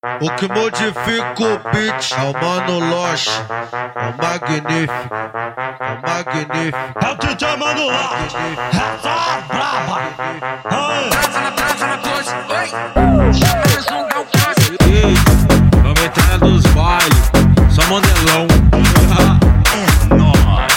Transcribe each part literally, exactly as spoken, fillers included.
O que modifica o beat é o Mano Loche, é o magnífico, é o magnífico. É o D J Mano Loche, essa braba. Vamos entrar nos bailes, só modelão. É nóis,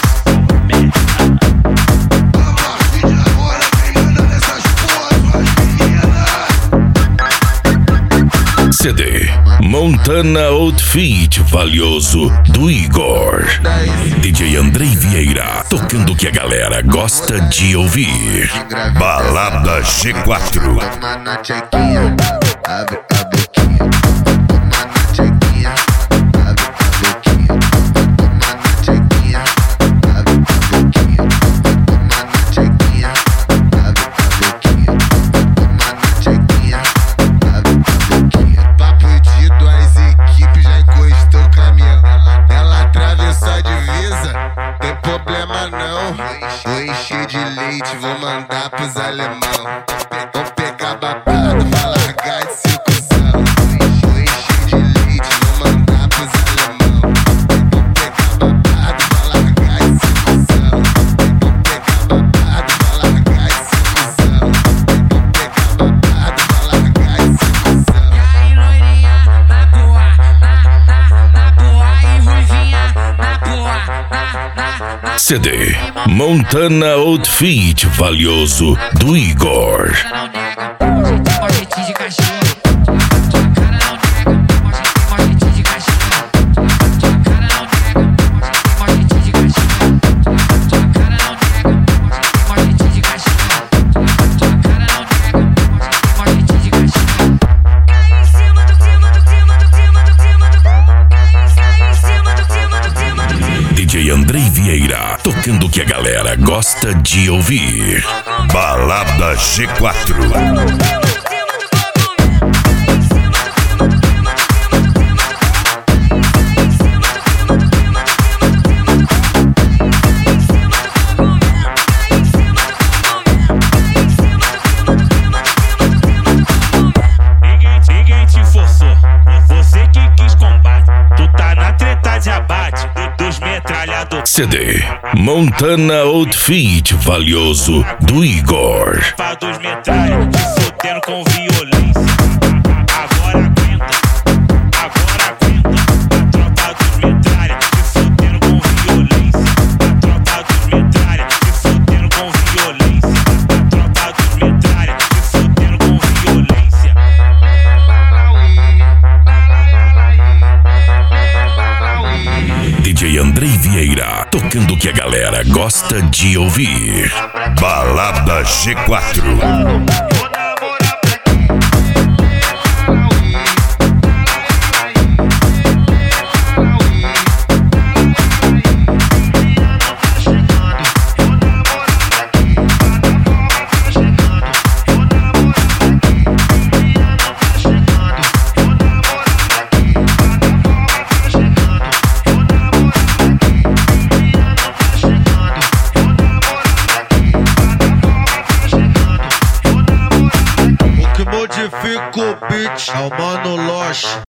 C D Montana Outfit Valioso do Igor. D J Andrei Vieira, tocando o que a galera gosta de ouvir. Balada G quatro. Vou encher de leite, vou mandar pros alemão. Vou pegar babado, vai largar de circunção. Vou encher de leite, vou mandar pros alemão. Vou pegar babado, vai largar de circunção. Vou pegar babado, vai largar de circunção. Vou pegar babado, vai largar de circunção. E aí, loirinha, na boa, na, na, na boa. E ruivinha, na boa, na, na, na. C D Montana Outfit Valioso do Igor. Não nega, hoje tem mó jeitinho de cachorro. Tua cara não nega, hoje tem mó jeitinho de cachorro. Tua cara não nega, hoje tem mó jeitinho de cachorro. Tua cara não nega, hoje tem mó jeitinho de cachorro. Tua cara não nega, hoje tem mó jeitinho de cachorro. Cai em cima do cima do cima do cima do cima do. Cai em cima do cima do cima do cima. D J Andrei Vieira, tocando o que a galera gosta de ouvir. Balada G quatro. Ninguém te forçou, você que quis combate. Tu tá na treta de abate dos metralhadores. C D Montana Outfit Valioso do Igor. Pra dos metralha, te fudendo com violência. Agora aguenta, agora aguenta. A tropa dos metralha, te fudendo com violência. A tropa dos metralha, te fudendo com violência. A tropa dos metralha, te fudendo com violência. D J Andrei Vieira, tocando o que a galera gosta de ouvir. Balada G quatro. O que modifica o beat é o Mano Loche.